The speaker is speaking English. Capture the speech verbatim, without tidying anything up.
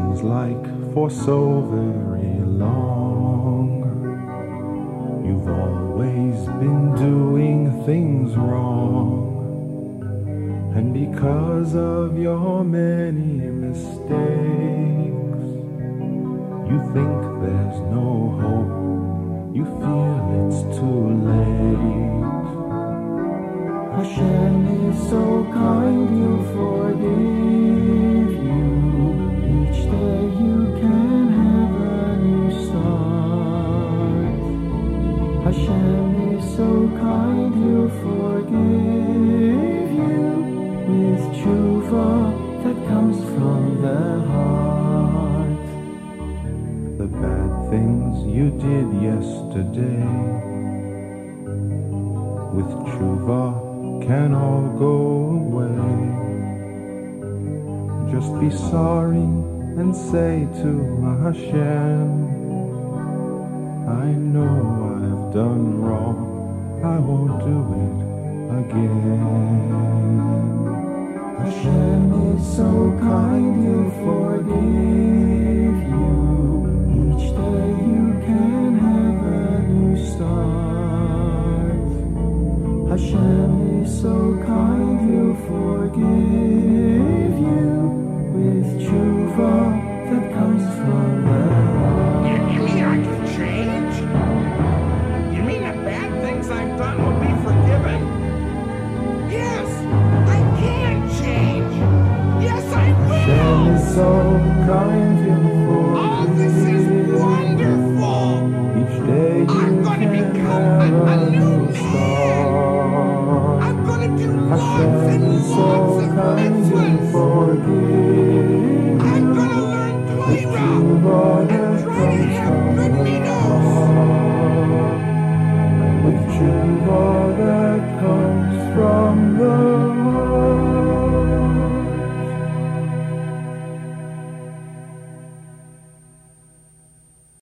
seems like for so very long you've always been doing things wrong. And because of your many mistakes, you think there's no hope, you feel it's too late. Hashem is so kind, He'll forgive you. Each day you can have a new start. Hashem is so kind, He'll forgive you. With tshuva that comes from the heart. The bad things you did yesterday, with tshuva can all go away. Just be sorry and say to Hashem, I know I've done wrong, I won't do it again. Hashem is so kind, He'll forgive you. Each day you can have a new start. Hashem is so kind, He'll forgive you. With tshuva that comes from the heart. You, you mean I can change? You mean the bad things I've done will be forgiven? Yes, I can change. Yes, I Hashem will. is so kind, He'll forgive. Oh, this is wonderful. Each day you I'm going to can become have a, a new man. start. I'm going to do lots Hashem and is so lots of kind, He'll mitzvahs. forgive. I'm going to learn Torah and try to have good midos. With tshuva that